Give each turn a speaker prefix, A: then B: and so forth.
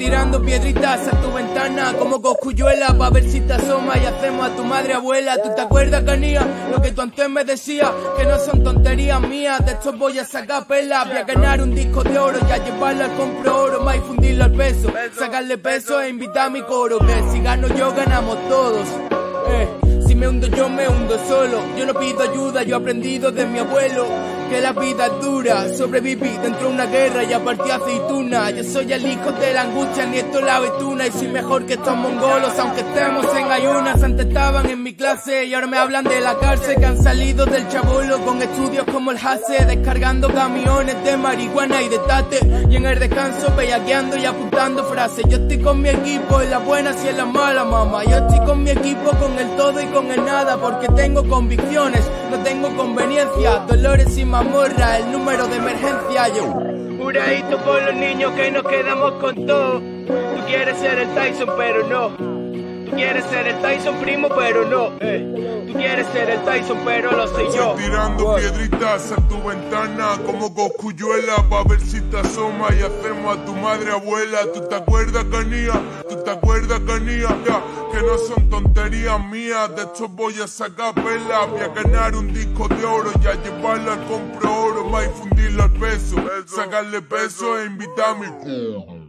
A: tirando piedritas a tu ventana como cosculluela pa' ver si te asomas y hacemos a tu madre abuela. ¿Tú te acuerdas, canía? Lo que tú antes me decías, que no son tonterías mías. De esto voy a sacar pelas, voy a ganar un disco de oro y a llevarlo al compro oro, más y fundirlo al peso, sacarle peso e invitar a mi coro, que si gano yo ganamos todos. Si me hundo yo me hundo solo, yo no pido ayuda, yo he aprendido de mi abuelo que la vida es dura, sobreviví dentro de una guerra y apartí aceituna. Yo soy el hijo de la angustia, nieto de la betuna, y soy mejor que estos mongolos, aunque estemos en ayunas. Antes estaban en mi clase y ahora me hablan de la cárcel, que han salido del chabolo con estudios como el Hase, descargando camiones de marihuana y de tate, y en el descanso bellaqueando y apuntando frases. Yo estoy con mi equipo en las buenas y en las malas, mamá. Yo estoy con mi equipo con el todo y con el nada, porque tengo convicciones, no tengo conveniencia, dolores y mamorra, el número de emergencia. Yo juradito por los niños que nos quedamos con todo. Tú quieres ser el Tyson pero no. Tú quieres ser el Tyson primo pero no. Tú quieres ser el Tyson pero lo sé yo.
B: Estoy tirando piedritas a tu ventana como cosculluela pa' ver si te asomas y hacemos a tu madre abuela. ¿Tú te acuerdas, canía? ¿Tú te acuerdas, canía? Ya, que no son tonterías mías, de esto voy a sacar pelas, voy a ganar un disco de oro y a llevarlo al compro oro, más y fundirlo al peso, sacarle peso e invitar a mi